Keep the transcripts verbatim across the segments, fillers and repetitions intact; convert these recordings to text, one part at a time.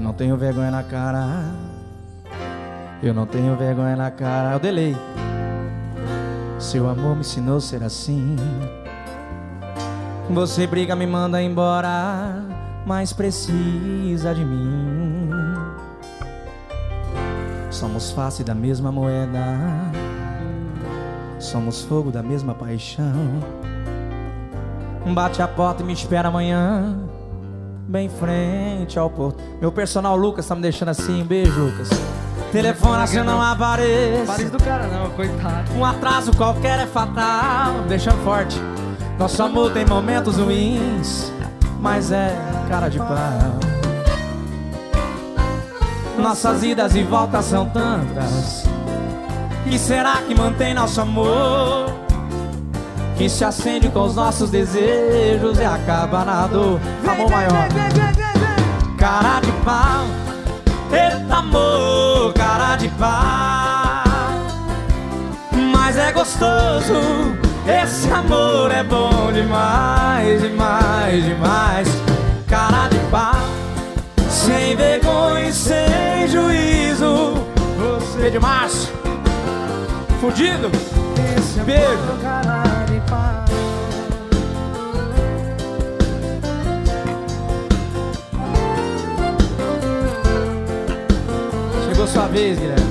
Eu não tenho vergonha na cara. Eu não tenho vergonha na cara. É o delay. Seu amor me ensinou a ser assim. Você briga, me manda embora, mas precisa de mim. Somos face da mesma moeda. Somos fogo da mesma paixão. Bate a porta e me espera amanhã, bem frente ao porto. Meu personal Lucas tá me deixando assim. Um beijo, Lucas. Telefona se eu não apareço. Parece do cara não, coitado. Um atraso qualquer é fatal. Deixando forte. Nosso amor tem momentos ruins, mas é cara de pau. Nossas idas e voltas são tantas. Que será que mantém nosso amor? Que se acende com os nossos desejos e acaba na dor. Amor maior. Cara de pau. Eita amor, cara de pau. Mas é gostoso. Esse amor é bom demais, demais, demais. Cara de pau. Sem vergonha e sem juízo. Você de março. Fudido. Esse beijo. Amor, cara de pau. Chegou sua vez, Guilherme.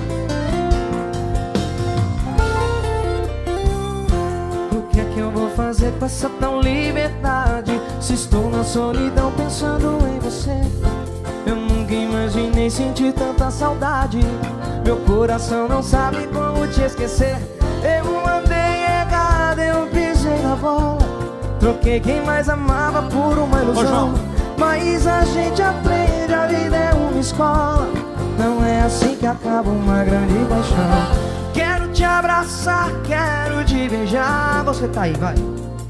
O que é que eu vou fazer com essa tão liberdade? Se estou na solidão pensando em você. Eu nunca imaginei sentir tanta saudade. Meu coração não sabe como te esquecer. Eu andei errado, eu pisei na bola. Troquei quem mais amava por uma ilusão. Mas a gente aprende, a vida é uma escola. Não é assim que acaba uma grande paixão. Quero te abraçar, quero te beijar. Você tá aí, vai.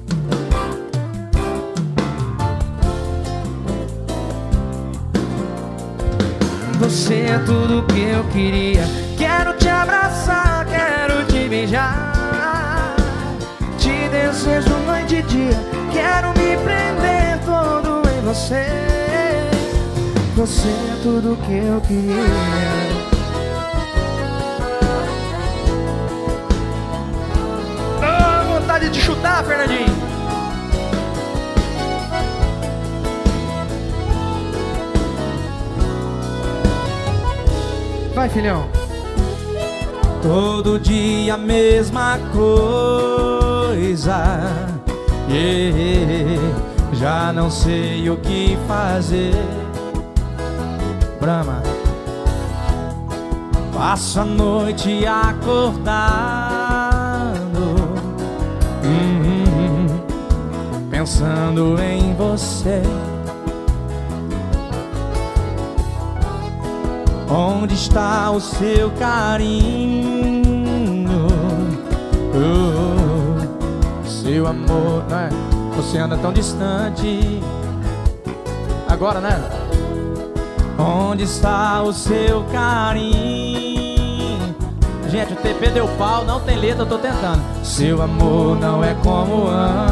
Você é tudo que eu queria. Quero te abraçar, quero te beijar. Te desejo noite e dia. Quero me prender todo em você. Você é tudo que eu queria. Oh, vontade de chutar, Fernandinho. Vai, filhão. Todo dia a mesma coisa, yeah. Já não sei o que fazer. Brahma. Passo a noite acordado, hum, pensando em você. Onde está o seu carinho? Oh, seu amor, né? Você anda tão distante. Agora, né? Onde está o seu carinho? Gente, o T P deu pau, não tem letra, eu tô tentando. Seu amor não é como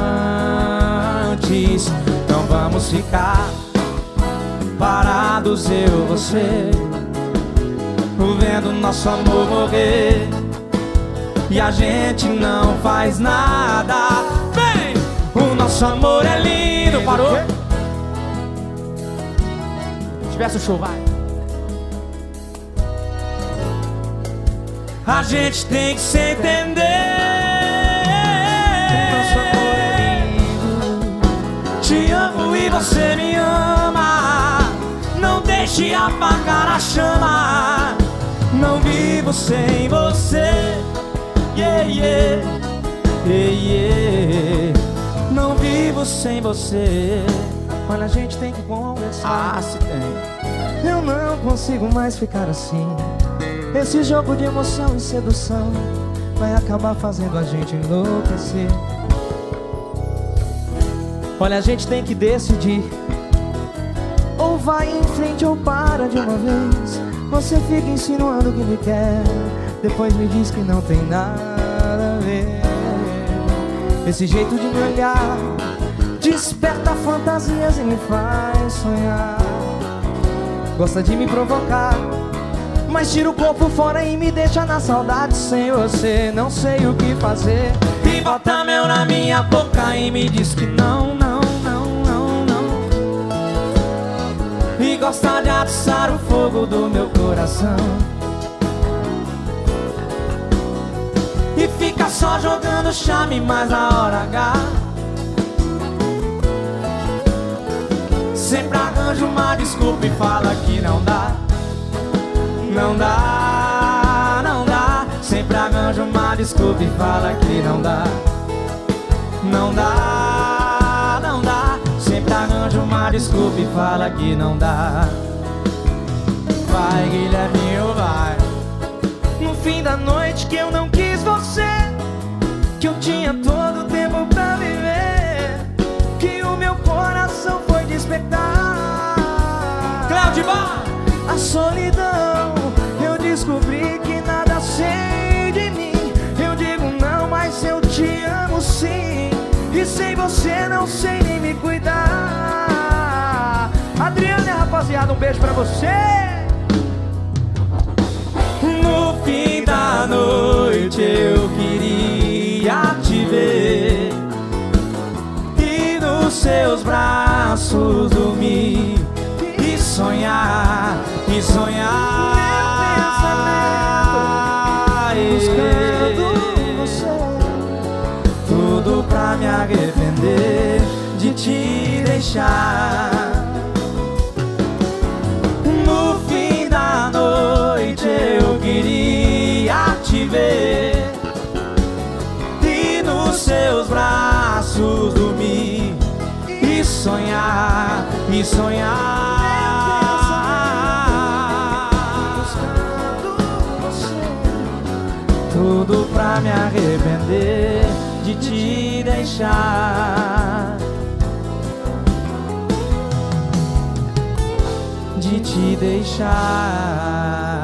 antes. Então vamos ficar parados, eu e você, vendo nosso amor morrer. E a gente não faz nada. Vem! O nosso amor é lindo. Parou? Se tivesse o show, vai. A gente tem que se entender. Nosso amor é lindo. Te amo e você me ama. Não deixe apagar a chama. Não vivo sem você. Yeah, yeah, yeah, yeah. Não vivo sem você. Mas a gente tem que conversar. Ah, se tem. Eu não consigo mais ficar assim. Esse jogo de emoção e sedução vai acabar fazendo a gente enlouquecer. Olha, a gente tem que decidir. Ou vai em frente ou para de uma vez. Você fica insinuando que me quer, depois me diz que não tem nada a ver. Esse jeito de me olhar desperta fantasias e me faz sonhar. gosta de me provocar, mas tira o corpo fora e me deixa na saudade. Sem você não sei o que fazer. E bota mel na minha boca e me diz que não, não, não, não, não. E gosta de atiçar o fogo do meu coração. E fica só jogando charme, mas na hora H sempre arranja uma desculpa e fala que não dá. Não dá, não dá. Sempre arranja uma desculpa e fala que não dá. Não dá, não dá. Sempre arranja uma desculpa e fala que não dá. Vai, Guilherminho, vai. No fim da noite que eu não quis você, que eu tinha todo o tempo pra viver, que o meu coração foi despertar. Cláudio Bar! A solidão, eu descobri que nada sei de mim. Eu digo não, mas eu te amo sim. E sem você não sei nem me cuidar. Adriana, rapaziada, um beijo pra você. No fim da noite eu queria te ver e nos seus braços dormir e sonhar, e sonhar. Buscando você, tudo pra me arrepender de te deixar. No fim da noite eu queria te ver e nos seus braços dormir e sonhar, e sonhar. Tudo pra me arrepender de te deixar, de te deixar.